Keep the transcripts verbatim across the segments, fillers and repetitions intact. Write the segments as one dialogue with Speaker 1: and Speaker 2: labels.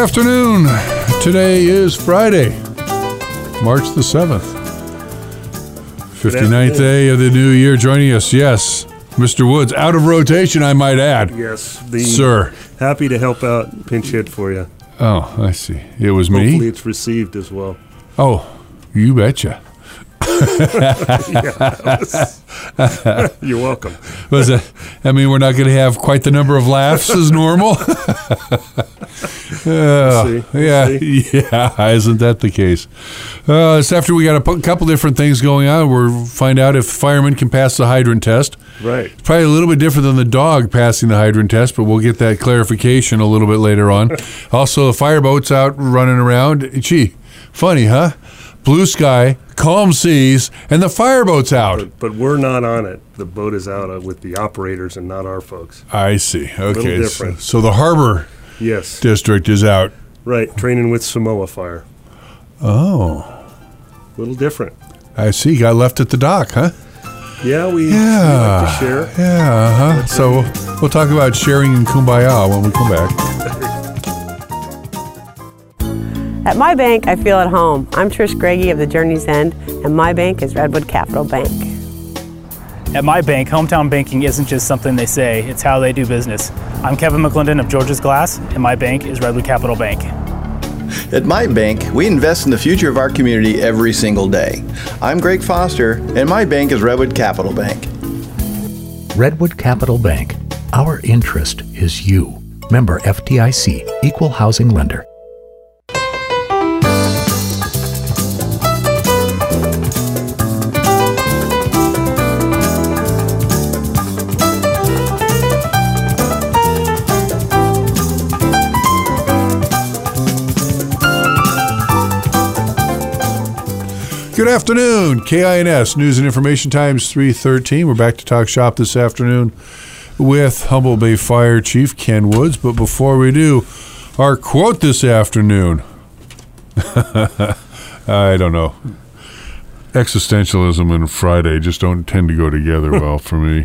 Speaker 1: afternoon. Today is Friday, March the seventh. fifty-ninth day of the new year. Joining us, yes, Mister Woods, out of rotation, I might add.
Speaker 2: Yes, the
Speaker 1: sir.
Speaker 2: Happy to help out, pinch hit for you.
Speaker 1: Oh, I see. It was me?
Speaker 2: Hopefully it's received as well.
Speaker 1: Oh, you betcha.
Speaker 2: Yeah, was, you're welcome.
Speaker 1: Was it? I mean, we're not going to have quite the number of laughs as normal. uh,
Speaker 2: We'll see. We'll
Speaker 1: yeah,
Speaker 2: see.
Speaker 1: yeah. Isn't that the case? Uh, it's after we got a p- couple different things going on. We'll find out if firemen can pass the hydrant test.
Speaker 2: Right.
Speaker 1: It's probably a little bit different than the dog passing the hydrant test, but we'll get that clarification a little bit later on. Also, the fireboat's out running around. Gee, funny, huh? Blue sky, calm seas, and the fireboat's out.
Speaker 2: But, but we're not on it. The boat is out uh, with the operators and not our folks.
Speaker 1: I see. Okay.
Speaker 2: little different.
Speaker 1: So, so the harbor
Speaker 2: Yes.
Speaker 1: district is out.
Speaker 2: Right. Training with Samoa Fire.
Speaker 1: Oh.
Speaker 2: A little different.
Speaker 1: I see. Got left at the dock, huh?
Speaker 2: Yeah, we,
Speaker 1: Yeah.
Speaker 2: we like to share.
Speaker 1: Yeah, uh-huh. So we'll, we'll talk about sharing and kumbaya when we come back.
Speaker 3: At my bank, I feel at home. I'm Trish Greggy of the Journey's End, and my bank is Redwood Capital Bank.
Speaker 4: At my bank, hometown banking isn't just something they say, it's how they do business. I'm Kevin McClendon of George's Glass, and my bank is Redwood Capital Bank.
Speaker 5: At my bank, we invest in the future of our community every single day. I'm Greg Foster, and my bank is Redwood Capital Bank.
Speaker 6: Redwood Capital Bank. Our interest is you. Member F D I C, Equal Housing Lender.
Speaker 1: Good afternoon. K I N S News and Information Times three thirteen. We're back to talk shop this afternoon with Humboldt Bay Fire Chief Ken Woods. But before we do, our quote this afternoon. I don't know. Existentialism and Friday just don't tend to go together well for me.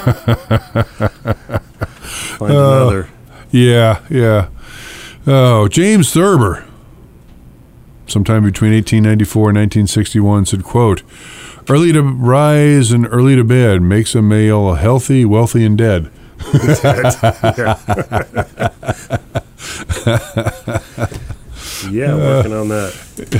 Speaker 2: Find another.
Speaker 1: Yeah, yeah. Oh, James Thurber, sometime between eighteen ninety-four and nineteen sixty-one, said, quote, "Early to rise and early to bed makes a male healthy, wealthy, and dead."
Speaker 2: Yeah, working on that.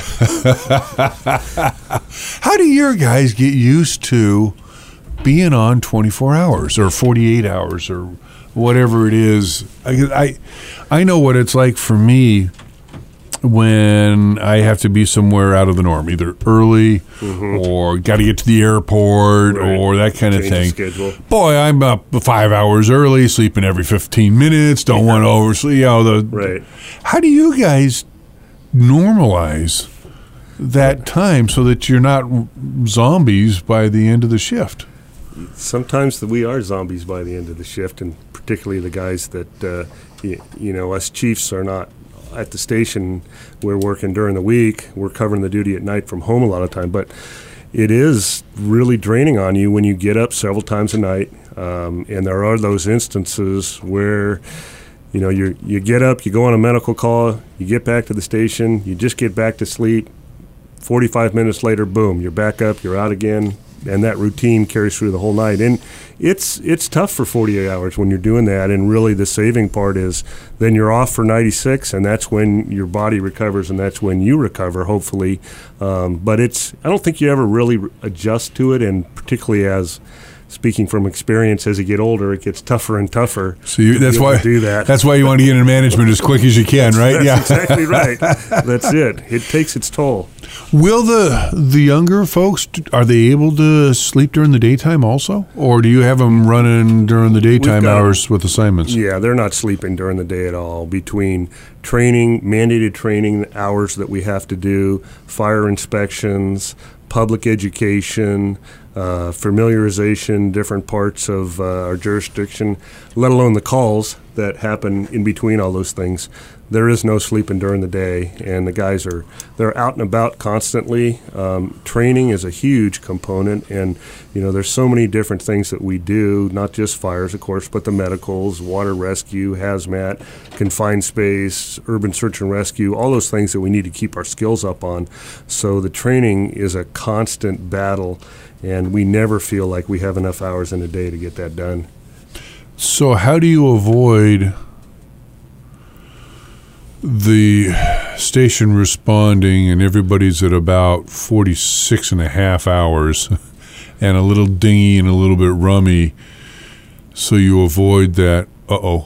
Speaker 1: How do your guys get used to being on twenty-four hours or forty-eight hours or whatever it is? I, I, I know what it's like for me when I have to be somewhere out of the norm, either early mm-hmm. or got to get to the airport right. or that kind
Speaker 2: Change
Speaker 1: of thing.
Speaker 2: The schedule.
Speaker 1: Boy, I'm up five hours early, sleeping every fifteen minutes, don't yeah. want to oversleep. You know, the,
Speaker 2: right.
Speaker 1: How do you guys normalize that time so that you're not zombies by the end of the shift?
Speaker 2: Sometimes the, we are zombies by the end of the shift, and particularly the guys that, uh, you, you know, us chiefs are not at the station. We're working during the week. We're covering the duty at night from home a lot of time. But it is really draining on you when you get up several times a night. Um, and there are those instances where, you know, you you get up, you go on a medical call, you get back to the station, you just get back to sleep. forty-five minutes later, boom, you're back up, you're out again. And that routine carries through the whole night. And it's it's tough for forty-eight hours when you're doing that. And really the saving part is then you're off for ninety-six, and that's when your body recovers, and that's when you recover, hopefully. Um, but it's I don't think you ever really adjust to it, and particularly as speaking from experience, as you get older, it gets tougher and tougher.
Speaker 1: So you, that's why
Speaker 2: do that.
Speaker 1: That's why you want to get into management as quick as you can, right?
Speaker 2: That's
Speaker 1: yeah,
Speaker 2: exactly right. That's it. It takes its toll.
Speaker 1: Will the the younger folks, are they able to sleep during the daytime also, or do you have them running during the daytime
Speaker 2: got,
Speaker 1: hours with assignments?
Speaker 2: Yeah, they're not sleeping during the day at all. Between training, mandated training hours that we have to do, fire inspections, public education. uh, familiarization, different parts of uh, our jurisdiction, let alone the calls that happen in between all those things. There is no sleeping during the day, and the guys are they're out and about constantly. Um, training is a huge component, and you know there's so many different things that we do, not just fires, of course, but the medicals, water rescue, hazmat, confined space, urban search and rescue, all those things that we need to keep our skills up on. So the training is a constant battle, and we never feel like we have enough hours in a day to get that done.
Speaker 1: So how do you avoid the station responding and everybody's at about forty-six and a half hours and a little dingy and a little bit rummy, so you avoid that, uh-oh?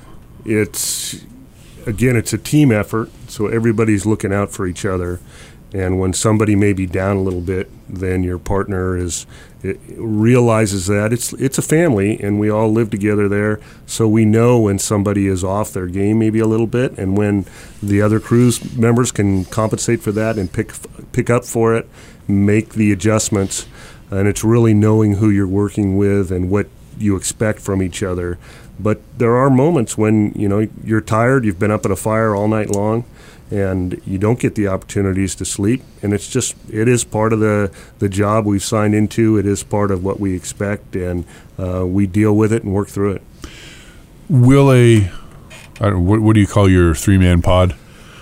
Speaker 2: It's, again, it's a team effort, so everybody's looking out for each other. And when somebody may be down a little bit, then your partner is it realizes that it's it's a family, and we all live together there. So we know when somebody is off their game maybe a little bit, and when the other crews members can compensate for that and pick pick up for it, make the adjustments. And it's really knowing who you're working with and what you expect from each other. But there are moments when you know you're tired, you've been up at a fire all night long, and you don't get the opportunities to sleep. And it's just, it is part of the, the job we've signed into. It is part of what we expect, and uh, we deal with it and work through it.
Speaker 1: Will a, I don't, what, what do you call your three-man pod?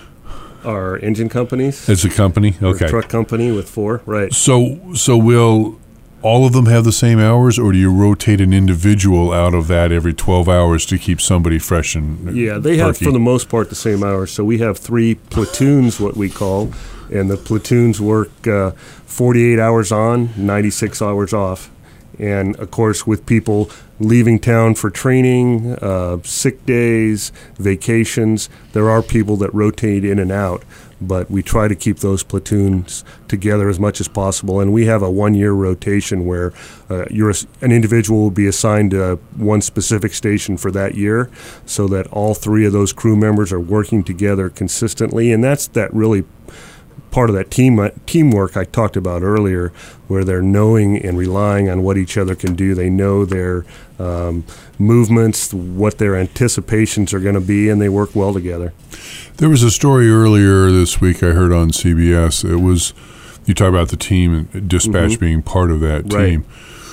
Speaker 2: Our engine companies.
Speaker 1: It's a company? Okay.
Speaker 2: Our truck company with four, right.
Speaker 1: So, so will all of them have the same hours, or do you rotate an individual out of that every twelve hours to keep somebody fresh and
Speaker 2: Yeah, they
Speaker 1: perky?
Speaker 2: have, for the most part, the same hours. So we have three platoons, what we call, and the platoons work uh, forty-eight hours on, ninety-six hours off. And, of course, with people leaving town for training, uh, sick days, vacations, there are people that rotate in and out. But we try to keep those platoons together as much as possible. And we have a one-year rotation where uh, you're a, an individual will be assigned to one specific station for that year, so that all three of those crew members are working together consistently. And that's that really part of that team uh, teamwork I talked about earlier, where they're knowing and relying on what each other can do. They know their um, movements, what their anticipations are going to be, and they work well together.
Speaker 1: There was a story earlier this week I heard on C B S. It was, you talk about the team and dispatch mm-hmm. being part of that
Speaker 2: right.
Speaker 1: team.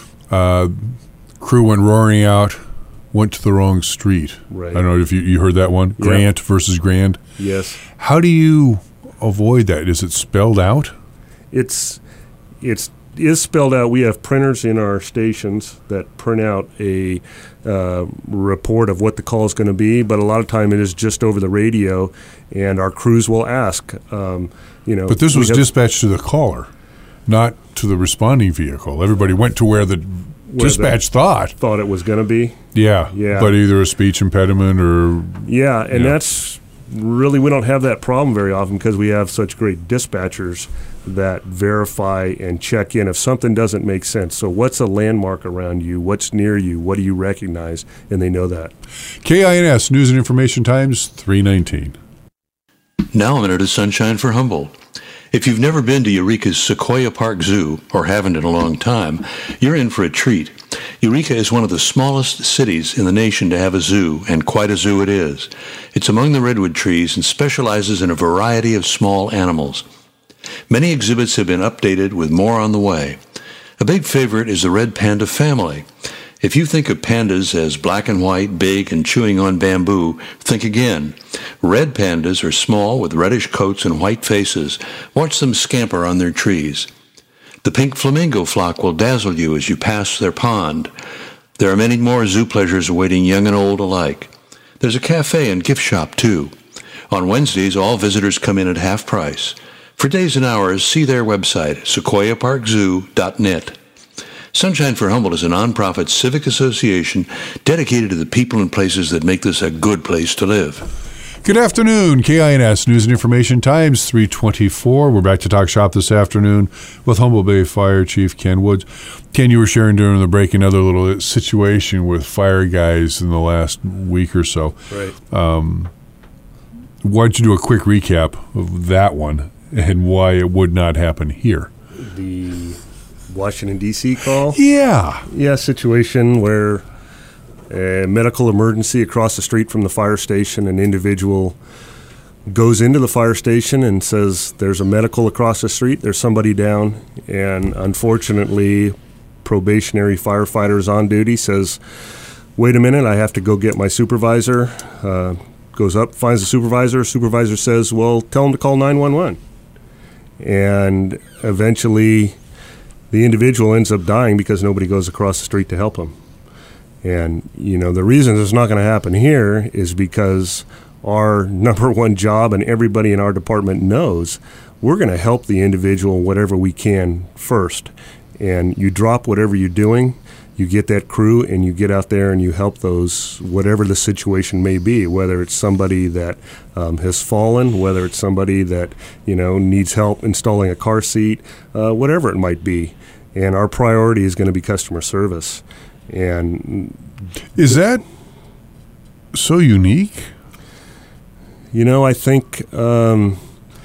Speaker 1: Uh, crew went roaring out, went to the wrong street.
Speaker 2: Right.
Speaker 1: I don't know if you, you heard that one.
Speaker 2: Yeah.
Speaker 1: Grant versus Grand.
Speaker 2: Yes.
Speaker 1: How do you avoid that? Is it spelled out?
Speaker 2: It's it's is spelled out. We have printers in our stations that print out a uh, report of what the call is going to be, but a lot of time it is just over the radio, and our crews will ask. Um, you know,
Speaker 1: but this was
Speaker 2: have,
Speaker 1: dispatched to the caller, not to the responding vehicle. Everybody went to where the where dispatch
Speaker 2: the,
Speaker 1: thought
Speaker 2: thought it was going to be.
Speaker 1: Yeah,
Speaker 2: yeah.
Speaker 1: But either a speech impediment or
Speaker 2: yeah, and
Speaker 1: yeah.
Speaker 2: that's really, we don't have that problem very often because we have such great dispatchers that verify and check in if something doesn't make sense. So what's a landmark around you? What's near you? What do you recognize? And they know that.
Speaker 1: K I N S News and Information Times, three nineteen.
Speaker 7: Now a minute of sunshine for Humboldt. If you've never been to Eureka's Sequoia Park Zoo, or haven't in a long time, you're in for a treat. Eureka is one of the smallest cities in the nation to have a zoo, and quite a zoo it is. It's among the redwood trees and specializes in a variety of small animals. Many exhibits have been updated with more on the way. A big favorite is the red panda family. If you think of pandas as black and white, big, and chewing on bamboo, think again. Red pandas are small with reddish coats and white faces. Watch them scamper on their trees. The pink flamingo flock will dazzle you as you pass their pond. There are many more zoo pleasures awaiting young and old alike. There's a cafe and gift shop, too. On Wednesdays, all visitors come in at half price. For days and hours, see their website, sequoia park zoo dot net. Sunshine for Humboldt is a nonprofit civic association dedicated to the people and places that make this a good place to live.
Speaker 1: Good afternoon, K I N S News and Information Times, three twenty-four. We're back to talk shop this afternoon with Humboldt Bay Fire Chief Ken Woods. Ken, you were sharing during the break another little situation with fire guys in the last week or so.
Speaker 2: Right.
Speaker 1: Um, why don't you do a quick recap of that one and why it would not happen here?
Speaker 2: The Washington, D C call?
Speaker 1: Yeah.
Speaker 2: Yeah, situation where a medical emergency across the street from the fire station, an individual goes into the fire station and says, there's a medical across the street, there's somebody down, and unfortunately, probationary firefighters on duty says, wait a minute, I have to go get my supervisor. Uh, goes up, finds the supervisor. Supervisor says, well, tell him to call nine one one. And eventually, the individual ends up dying because nobody goes across the street to help him. And, you know, the reason it's not going to happen here is because our number one job, and everybody in our department knows, we're going to help the individual whatever we can first. And you drop whatever you're doing, you get that crew, and you get out there and you help those, whatever the situation may be, whether it's somebody that um, has fallen, whether it's somebody that, you know, needs help installing a car seat, uh, whatever it might be. And our priority is going to be customer service. And
Speaker 1: is that so unique?
Speaker 2: You know, I think um,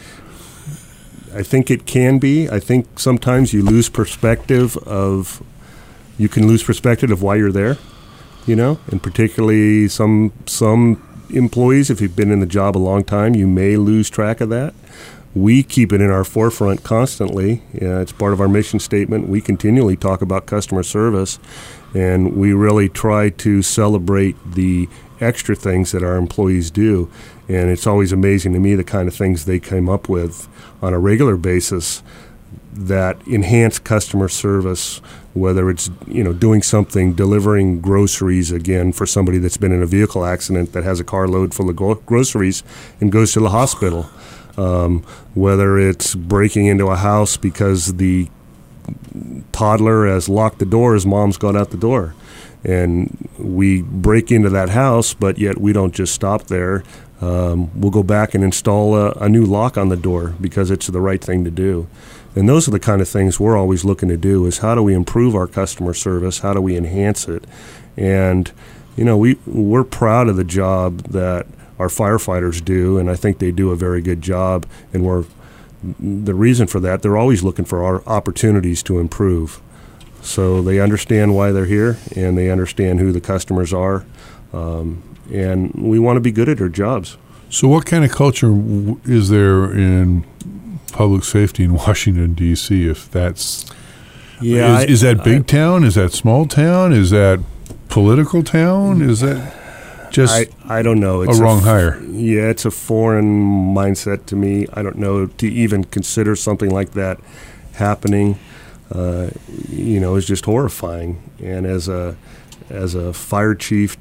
Speaker 2: I think it can be. I think sometimes you lose perspective of you can lose perspective of why you're there. You know, and particularly some some employees, if you've been in the job a long time, you may lose track of that. We keep it in our forefront constantly. Yeah, it's part of our mission statement. We continually talk about customer service, and we really try to celebrate the extra things that our employees do. And it's always amazing to me the kind of things they come up with on a regular basis that enhance customer service, whether it's, you know, doing something, delivering groceries again for somebody that's been in a vehicle accident that has a carload full of gro- groceries and goes to the hospital. Um, whether it's breaking into a house because the toddler has locked the door as mom's gone out the door. And we break into that house, but yet we don't just stop there. Um, we'll go back and install a, a new lock on the door because it's the right thing to do. And those are the kind of things we're always looking to do, is how do we improve our customer service? How do we enhance it? And, you know, we, we're proud of the job that our firefighters do, and I think they do a very good job. And we're the reason for that, they're always looking for our opportunities to improve. So they understand why they're here, and they understand who the customers are, um, and we want to be good at our jobs.
Speaker 1: So what kind of culture w- is there in public safety in Washington, D C, if that's...
Speaker 2: Yeah,
Speaker 1: is,
Speaker 2: I,
Speaker 1: is that big
Speaker 2: I,
Speaker 1: town? Is that small town? Is that political town? Is that just
Speaker 2: I, I don't know. It's
Speaker 1: a wrong
Speaker 2: a f-
Speaker 1: hire?
Speaker 2: Yeah, it's a foreign mindset to me. I don't know, to even consider something like that happening, uh, you know, is just horrifying. And as a as a fire chief,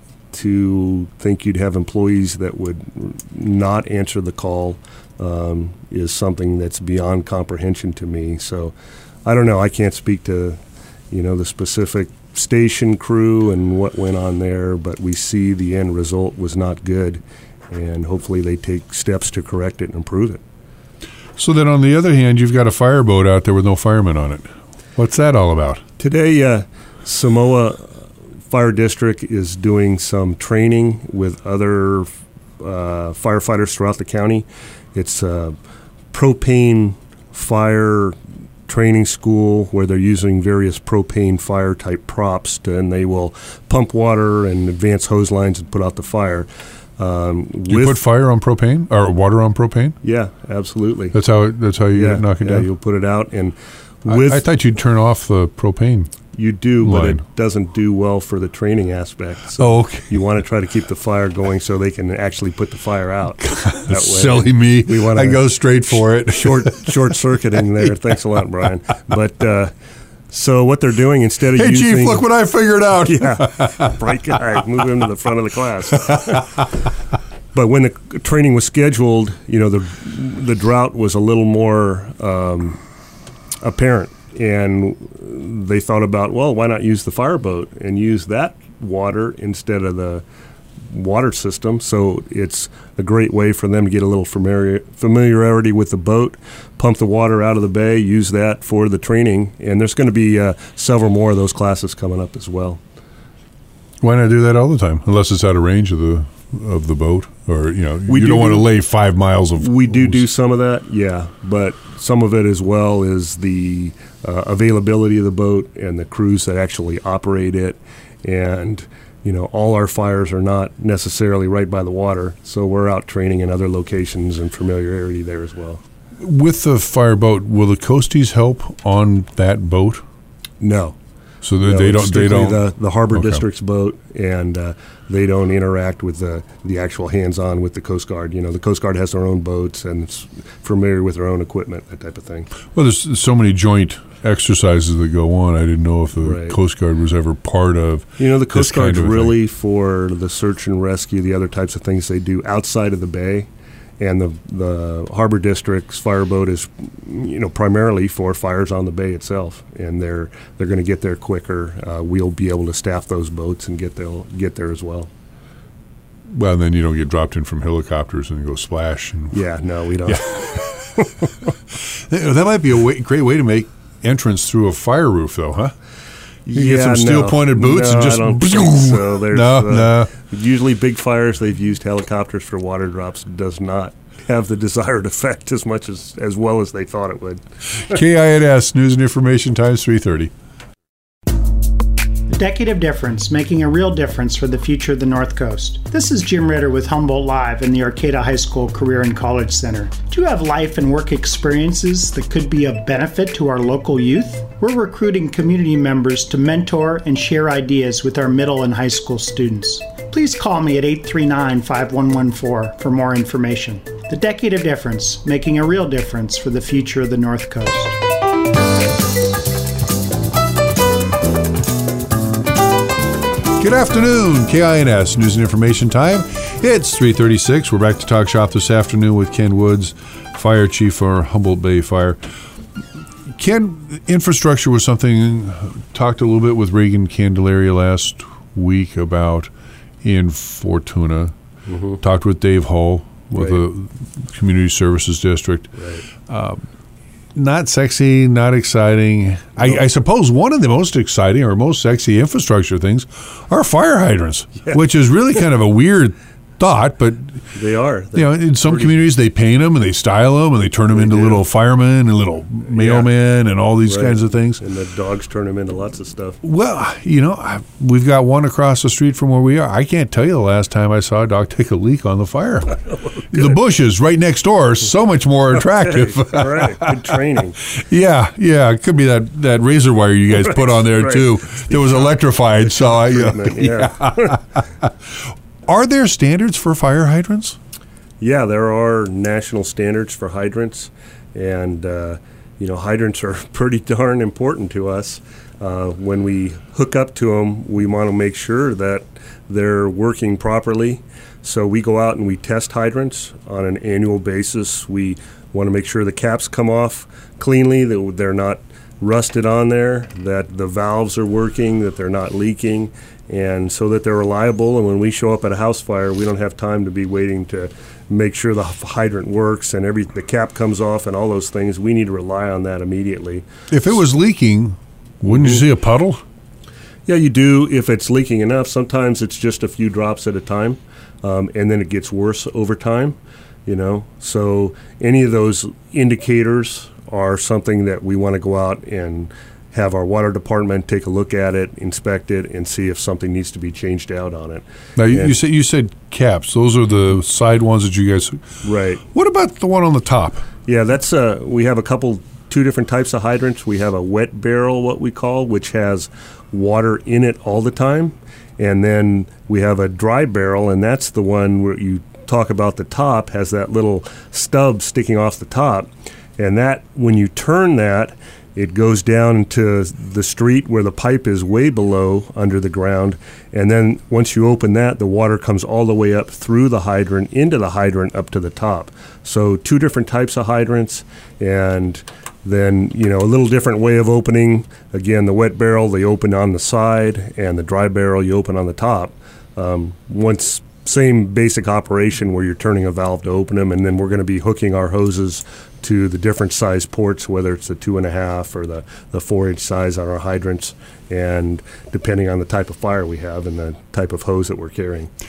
Speaker 2: to think you'd have employees that would not answer the call um, is something that's beyond comprehension to me. So I don't know. I can't speak to, you know, the specific station crew and what went on there, but we see the end result was not good, and hopefully they take steps to correct it and improve it.
Speaker 1: So then on the other hand, you've got a fireboat out there with no firemen on it. What's that all about?
Speaker 2: Today, uh, Samoa Fire District is doing some training with other uh, firefighters throughout the county. It's a propane fire training school where they're using various propane fire type props to, and they will pump water and advance hose lines and put out the fire. Um,
Speaker 1: you
Speaker 2: with,
Speaker 1: put fire on propane or water on propane?
Speaker 2: Yeah, absolutely.
Speaker 1: That's how it, that's how you
Speaker 2: yeah,
Speaker 1: knock it
Speaker 2: yeah,
Speaker 1: down.
Speaker 2: You'll put it out, and with
Speaker 1: I, I thought you'd turn off the propane.
Speaker 2: You do,
Speaker 1: line.
Speaker 2: But it doesn't do well for the training aspect. So
Speaker 1: oh, okay.
Speaker 2: You want to try to keep the fire going so they can actually put the fire out. That way,
Speaker 1: silly me.
Speaker 2: We want
Speaker 1: I go straight for it.
Speaker 2: Short short circuiting there. Thanks a lot, Brian. But uh, so what they're doing instead of
Speaker 1: hey,
Speaker 2: using,
Speaker 1: Chief, look what I figured out.
Speaker 2: Yeah, bright guy. Move him to the front of the class. But when the training was scheduled, you know, the the drought was a little more um, apparent. And they thought about, well, why not use the fireboat and use that water instead of the water system? So it's a great way for them to get a little familiar, familiarity with the boat, pump the water out of the bay, use that for the training. And there's going to be uh, several more of those classes coming up as well.
Speaker 1: Why not do that all the time, unless it's out of range of the of the boat, or you know,
Speaker 2: we
Speaker 1: you
Speaker 2: do
Speaker 1: don't want to
Speaker 2: do,
Speaker 1: lay five miles of.
Speaker 2: We do do some of that, yeah, but some of it as well is the uh, availability of the boat and the crews that actually operate it. And, you know, all our fires are not necessarily right by the water, so we're out training in other locations and familiarity there as well.
Speaker 1: With the fire boat, will the Coasties help on that boat?
Speaker 2: No.
Speaker 1: So they,
Speaker 2: no,
Speaker 1: they
Speaker 2: it's
Speaker 1: don't. They
Speaker 2: strictly
Speaker 1: don't.
Speaker 2: The, the Harbor
Speaker 1: Okay.
Speaker 2: District's boat, and uh, they don't interact with the the actual hands-on with the Coast Guard. You know, the Coast Guard has their own boats and is familiar with their own equipment, that type of thing.
Speaker 1: Well, there's so many joint exercises that go on. I didn't know if the
Speaker 2: Right.
Speaker 1: Coast Guard was ever part of.
Speaker 2: You know, the
Speaker 1: this
Speaker 2: Coast Guard's
Speaker 1: kind of a
Speaker 2: really for the search and rescue, the other types of things they do outside of the bay. And the the Harbor District's fireboat is, you know, primarily for fires on the bay itself, and they're they're going to get there quicker. Uh, we'll be able to staff those boats and get there get there as well.
Speaker 1: Well, then you don't get dropped in from helicopters and go splash. And
Speaker 2: Yeah, no, we don't.
Speaker 1: that might be a way, great way to make entrance through a fire roof, though, huh? You
Speaker 2: yeah,
Speaker 1: get some steel-pointed
Speaker 2: no,
Speaker 1: boots
Speaker 2: no,
Speaker 1: and just
Speaker 2: I don't think so. There's,
Speaker 1: no,
Speaker 2: uh,
Speaker 1: no.
Speaker 2: Usually, big fires they've used helicopters for water drops does not have the desired effect as much as as well as they thought it would.
Speaker 1: K I N S News and Information Times three thirty.
Speaker 8: The Decade of Difference, making a real difference for the future of the North Coast. This is Jim Ritter with Humboldt Live in the Arcata High School Career and College Center. Do you have life and work experiences that could be of benefit to our local youth? We're recruiting community members to mentor and share ideas with our middle and high school students. Please call me at eight three nine, five one one four for more information. The Decade of Difference, making a real difference for the future of the North Coast.
Speaker 1: Good afternoon, K I N S News and Information Time. It's three thirty-six. We're back to Talk Shop this afternoon with Ken Woods, Fire Chief for Humboldt Bay Fire. Ken, infrastructure was something talked a little bit with Reagan Candelaria last week about in Fortuna. Mm-hmm. Talked with Dave Hull with right. the Community Services District.
Speaker 2: Right.
Speaker 1: Um, not sexy, not exciting. I, I suppose one of the most exciting or most sexy infrastructure things are fire hydrants, yeah. which is really kind of a weird thought, but
Speaker 2: they are.
Speaker 1: You know, in some communities they paint them and they style them and they turn them
Speaker 2: they
Speaker 1: into
Speaker 2: do.
Speaker 1: little firemen and little mailmen yeah. and all these
Speaker 2: right.
Speaker 1: kinds of things.
Speaker 2: And the dogs turn them into lots of stuff.
Speaker 1: Well, you know, I, we've got one across the street from where we are. I can't tell you the last time I saw a dog take a leak on the fire. oh, the bushes right next door are so much more attractive.
Speaker 2: Okay. All right, good training.
Speaker 1: yeah, yeah, it could be that, that razor wire you guys right. put on there
Speaker 2: right.
Speaker 1: too. It was electrified, so I. Uh,
Speaker 2: yeah.
Speaker 1: yeah. Are there standards for fire hydrants?
Speaker 2: Yeah, there are national standards for hydrants, and uh, you know, hydrants are pretty darn important to us. Uh, when we hook up to them, we want to make sure that they're working properly. So we go out and we test hydrants on an annual basis. We want to make sure the caps come off cleanly, that they're not rusted on there, that the valves are working, that they're not leaking, and so that they're reliable. And when we show up at a house fire, we don't have time to be waiting to make sure the hydrant works and every the cap comes off and all those things. We need to rely on that immediately.
Speaker 1: If it was leaking, wouldn't mm-hmm. you see a puddle?
Speaker 2: Yeah, you do if it's leaking enough. Sometimes it's just a few drops at a time, um, and then it gets worse over time, you know. So any of those indicators are something that we want to go out and have our water department take a look at it, inspect it, and see if something needs to be changed out on it.
Speaker 1: Now, you, you said you said caps. Those are the side ones that you guys.
Speaker 2: Right.
Speaker 1: What about the one on the top?
Speaker 2: Yeah, that's uh, we have a couple, two different types of hydrants. We have a wet barrel, what we call, which has water in it all the time, and then we have a dry barrel, and that's the one where you talk about the top has that little stub sticking off the top, and that when you turn that, it goes down into the street where the pipe is way below under the ground, and then once you open that, the water comes all the way up through the hydrant into the hydrant up to the top. So two different types of hydrants, and then, you know, a little different way of opening. Again, the wet barrel, they open on the side, and the dry barrel, you open on the top. Um, once same basic operation where you're turning a valve to open them, and then we're going to be hooking our hoses to the different size ports, whether it's the two and a half or the, the four inch size on our hydrants, and depending on the type of fire we have and the type of hose that we're carrying.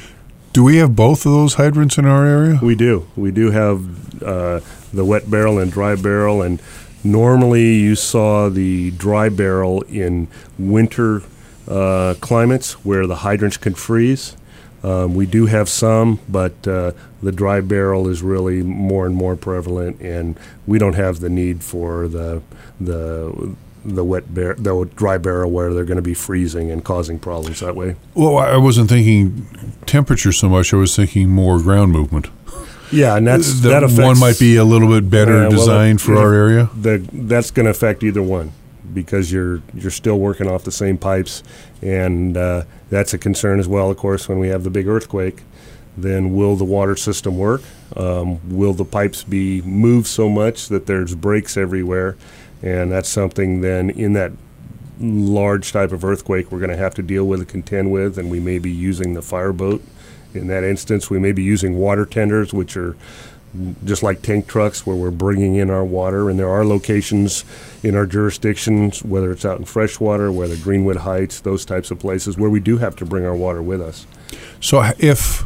Speaker 1: Do we have both of those hydrants in our area?
Speaker 2: We do. We do have uh, the wet barrel and dry barrel, and normally you saw the dry barrel in winter uh, climates where the hydrants can freeze. Um, we do have some, but uh, the dry barrel is really more and more prevalent, and we don't have the need for the the the wet bar- the dry barrel where they're going to be freezing and causing problems that way.
Speaker 1: Well, I wasn't thinking temperature so much. I was thinking more ground movement.
Speaker 2: Yeah, and that's
Speaker 1: the,
Speaker 2: that affects,
Speaker 1: one might be a little bit better
Speaker 2: uh, well,
Speaker 1: designed
Speaker 2: it,
Speaker 1: for
Speaker 2: it,
Speaker 1: our area.
Speaker 2: The, that's going to affect either one because you're you're still working off the same pipes, and uh, that's a concern as well. Of course, when we have the big earthquake, then will the water system work? Um, will the pipes be moved so much that there's breaks everywhere? And that's something then in that large type of earthquake we're going to have to deal with and contend with, and we may be using the fireboat. In that instance, we may be using water tenders, which are just like tank trucks where we're bringing in our water. And there are locations in our jurisdictions, whether it's out in freshwater, whether Greenwood Heights, those types of places, where we do have to bring our water with us.
Speaker 1: So if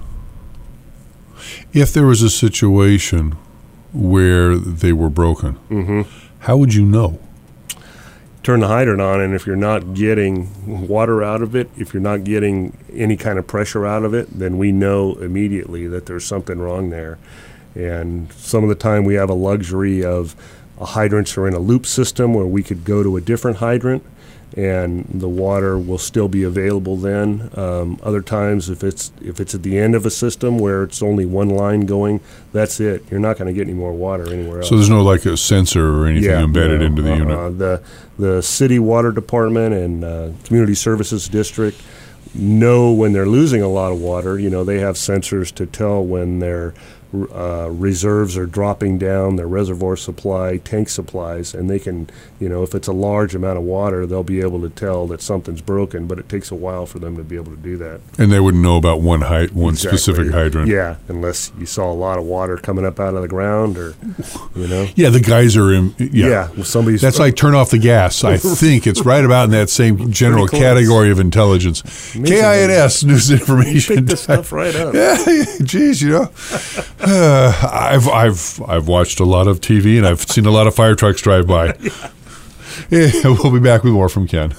Speaker 1: if there was a situation where they were broken,
Speaker 2: mm-hmm.
Speaker 1: how would you know?
Speaker 2: Turn the hydrant on, and if you're not getting water out of it, if you're not getting any kind of pressure out of it, then we know immediately that there's something wrong there. And some of the time we have a luxury of uh, hydrants are in a loop system where we could go to a different hydrant and the water will still be available then. Um, other times, if it's if it's at the end of a system where it's only one line going, that's it. You're not going to get any more water anywhere else.
Speaker 1: So there's no like a sensor or anything
Speaker 2: yeah,
Speaker 1: embedded
Speaker 2: no,
Speaker 1: into the
Speaker 2: uh,
Speaker 1: unit?
Speaker 2: Uh, the, the city water department and uh, community services district know when they're losing a lot of water. You know, they have sensors to tell when their uh, reserves are dropping down, their reservoir supply, tank supplies, and they can, you know, if it's a large amount of water, they'll be able to tell that something's broken, but it takes a while for them to be able to do that.
Speaker 1: And they wouldn't know about one hy- one
Speaker 2: Exactly.
Speaker 1: specific hydrant?
Speaker 2: Yeah, unless you saw a lot of water coming up out of the ground or, you know.
Speaker 1: Yeah, the geyser. In, yeah,
Speaker 2: yeah well, somebody's
Speaker 1: That's like turn off the gas. I think it's right about in that same general category of intelligence. K I N S, news and information.
Speaker 2: You picked this stuff right up.
Speaker 1: Yeah, geez, you know. Uh, I've I've I've watched a lot of T V and I've seen a lot of fire trucks drive by. yeah. Yeah, we'll be back with more from Ken.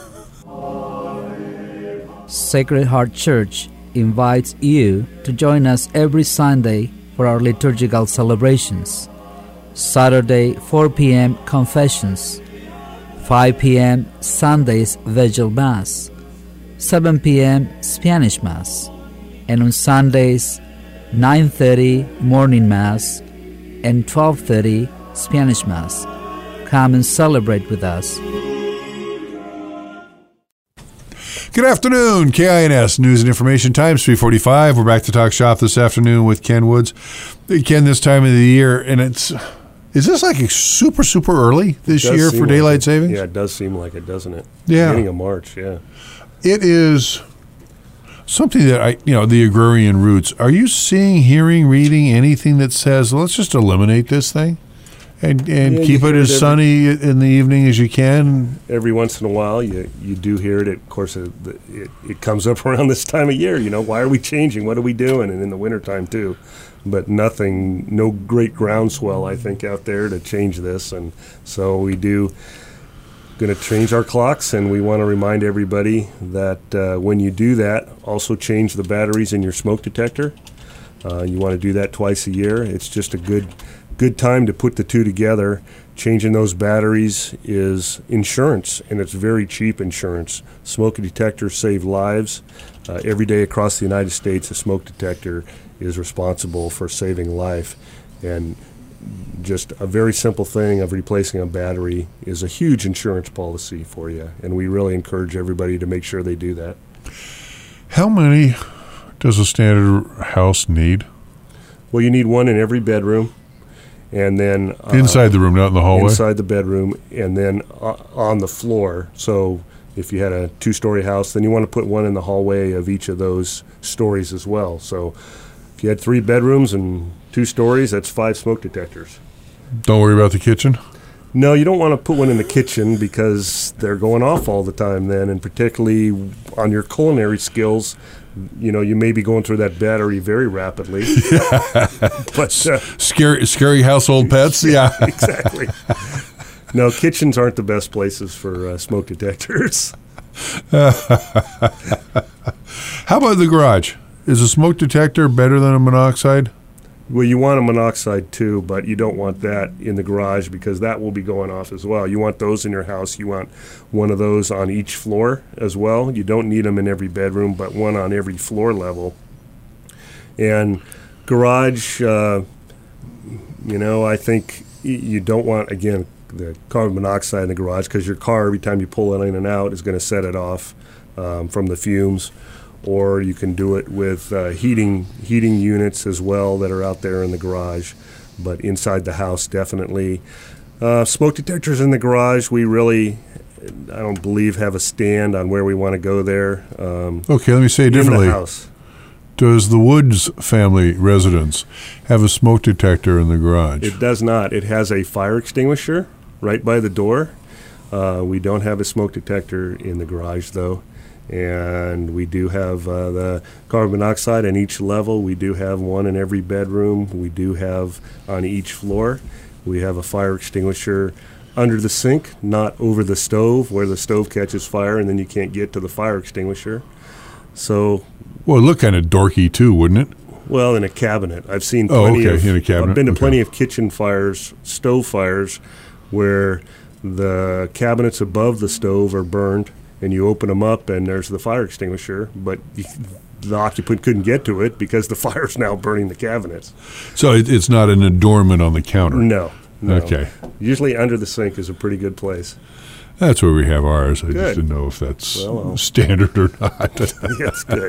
Speaker 9: Sacred Heart Church invites you to join us every Sunday for our liturgical celebrations. Saturday, four p.m. Confessions, five p.m. Sundays Vigil Mass, seven p.m. Spanish Mass, and on Sundays, nine thirty Morning Mass and twelve thirty Spanish Mass. Come and celebrate with us.
Speaker 1: Good afternoon, K I N S News and Information Times, three forty-five. We're back to talk shop this afternoon with Ken Woods. Ken, this time of the year, and it's, is this like super, super early this year for daylight
Speaker 2: like
Speaker 1: savings?
Speaker 2: Yeah, it does seem like it, doesn't it?
Speaker 1: Yeah.
Speaker 2: Beginning of March, yeah.
Speaker 1: It is something that I, you know, the agrarian roots. Are you seeing, hearing, reading anything that says, let's just eliminate this thing and and
Speaker 2: Yeah,
Speaker 1: keep
Speaker 2: you
Speaker 1: it
Speaker 2: hear
Speaker 1: as
Speaker 2: it every-
Speaker 1: sunny in the evening as you can?
Speaker 2: Every once in a while, you you do hear it. Of course, it, it, it comes up around this time of year. You know, why are we changing? What are we doing? And in the wintertime, too. But nothing, no great groundswell, I think, out there to change this. And so we do going to change our clocks, and we want to remind everybody that uh, when you do that, also change the batteries in your smoke detector. Uh, you want to do that twice a year. It's just a good good time to put the two together. Changing those batteries is insurance, and it's very cheap insurance. Smoke detectors save lives. Uh, every day across the United States, a smoke detector is responsible for saving life. And just a very simple thing of replacing a battery is a huge insurance policy for you, and we really encourage everybody to make sure they do that.
Speaker 1: How many does a standard house need?
Speaker 2: Well, you need one in every bedroom, and then uh,
Speaker 1: Inside the room, not in the hallway?
Speaker 2: Inside the bedroom, and then uh, on the floor. So if you had a two-story house, then you want to put one in the hallway of each of those stories as well. So if you had three bedrooms and two stories, that's five smoke detectors.
Speaker 1: Don't worry about the kitchen?
Speaker 2: No, you don't want to put one in the kitchen because they're going off all the time then, and particularly on your culinary skills, you know, you may be going through that battery very rapidly. but uh,
Speaker 1: Scary, scary household pets, yeah.
Speaker 2: Exactly. No, kitchens aren't the best places for uh, smoke detectors.
Speaker 1: How about the garage? Is a smoke detector better than a monoxide?
Speaker 2: Well, you want a monoxide too, but you don't want that in the garage because that will be going off as well. You want those in your house. You want one of those on each floor as well. You don't need them in every bedroom, but one on every floor level. And garage, uh, you know, I think you don't want, again, the carbon monoxide in the garage because your car, every time you pull it in and out, is going to set it off um, from the fumes. Or you can do it with uh, heating heating units as well that are out there in the garage. But inside the house, definitely. Uh, smoke detectors in the garage, we really, I don't believe, have a stand on where we want to go there. Um,
Speaker 1: okay, let me say it differently.
Speaker 2: In the house.
Speaker 1: Does the Woods family residence have a smoke detector in the garage?
Speaker 2: It does not. It has a fire extinguisher right by the door. Uh, we don't have a smoke detector in the garage, though. And we do have uh, the carbon monoxide on each level. We do have one in every bedroom. We do have on each floor. We have a fire extinguisher under the sink, not over the stove where the stove catches fire and then you can't get to the fire extinguisher. So,
Speaker 1: well, it looked kind of dorky too, wouldn't it?
Speaker 2: Well, in a cabinet. I've seen
Speaker 1: oh,
Speaker 2: plenty
Speaker 1: okay.
Speaker 2: of
Speaker 1: in a cabinet.
Speaker 2: I've been to
Speaker 1: okay.
Speaker 2: plenty of kitchen fires, stove fires, where the cabinets above the stove are burned. And you open them up, and there's the fire extinguisher, but you, the occupant couldn't get to it because the fire's now burning the cabinets.
Speaker 1: So it, it's not an adornment on the counter?
Speaker 2: No, no.
Speaker 1: Okay.
Speaker 2: Usually under the sink is a pretty good place.
Speaker 1: That's where we have ours. I
Speaker 2: good.
Speaker 1: just didn't know if that's
Speaker 2: well, well.
Speaker 1: standard or not.
Speaker 2: That's good.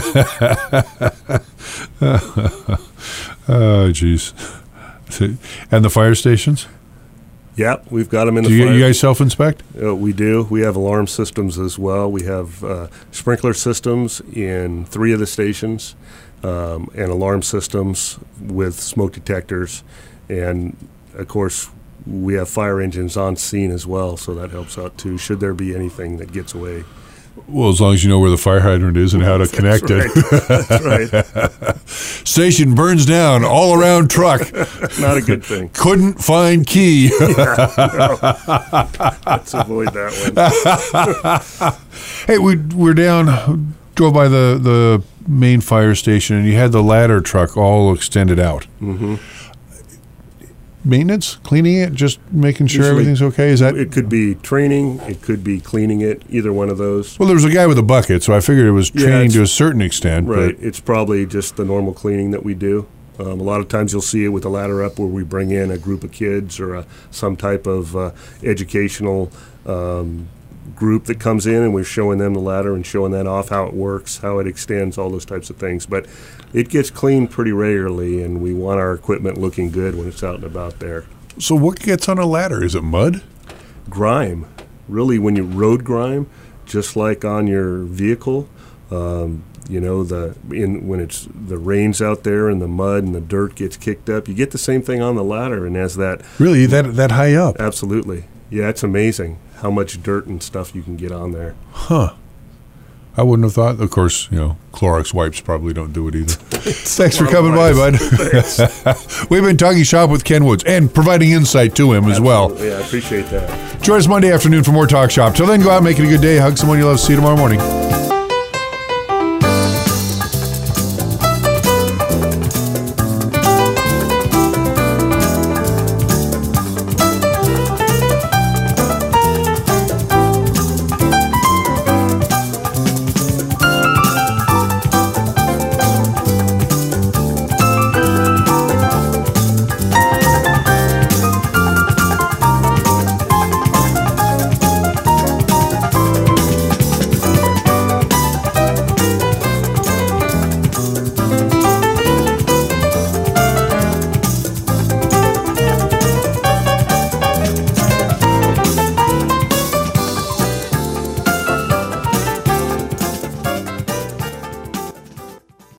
Speaker 1: Oh, jeez. And the fire stations?
Speaker 2: Yeah, we've got them in
Speaker 1: do
Speaker 2: the
Speaker 1: you,
Speaker 2: fire.
Speaker 1: you guys self-inspect?
Speaker 2: Uh, we do. We have alarm systems as well. We have uh, sprinkler systems in three of the stations um, and alarm systems with smoke detectors. And, of course, we have fire engines on scene as well, so that helps out too, should there be anything that gets away.
Speaker 1: Well, as long as you know where the fire hydrant is and how to connect
Speaker 2: That's
Speaker 1: it.
Speaker 2: Right. That's right.
Speaker 1: Station burns down, all around truck.
Speaker 2: Not a good thing.
Speaker 1: Couldn't find key.
Speaker 2: Yeah, no. Let's avoid that one.
Speaker 1: Hey, we, we're down, drove by the, the main fire station, and you had the ladder truck all extended out.
Speaker 2: Mm-hmm.
Speaker 1: Maintenance, cleaning it, just making sure
Speaker 2: Usually,
Speaker 1: everything's okay? Is that?
Speaker 2: It could be training. It could be cleaning it. Either one of those.
Speaker 1: Well, there was a guy with a bucket, so I figured it was
Speaker 2: Yeah,
Speaker 1: training to a certain extent.
Speaker 2: Right.
Speaker 1: But
Speaker 2: It's probably just the normal cleaning that we do. Um, a lot of times you'll see it with the ladder up where we bring in a group of kids or a, some type of uh, educational um, group that comes in, and we're showing them the ladder and showing that off, how it works, how it extends, all those types of things. But it gets cleaned pretty regularly, and we want our equipment looking good when it's out and about there.
Speaker 1: So what gets on a ladder? Is it mud?
Speaker 2: Grime. Really, when you road grime, just like on your vehicle, um, you know, the in when it's the rains out there and the mud and the dirt gets kicked up, you get the same thing on the ladder. And as that
Speaker 1: really that that high up?
Speaker 2: Absolutely. Yeah, it's amazing how much dirt and stuff you can get on there.
Speaker 1: Huh. I wouldn't have thought. Of course, you know, Clorox wipes probably don't do it either. Thanks for coming by, bud. We've been talking shop with Ken Woods and providing insight to him as well.
Speaker 2: Yeah, I appreciate that.
Speaker 1: Join us Monday afternoon for more Talk Shop. Till then, go out, make it a good day. Hug someone you love. See you tomorrow morning.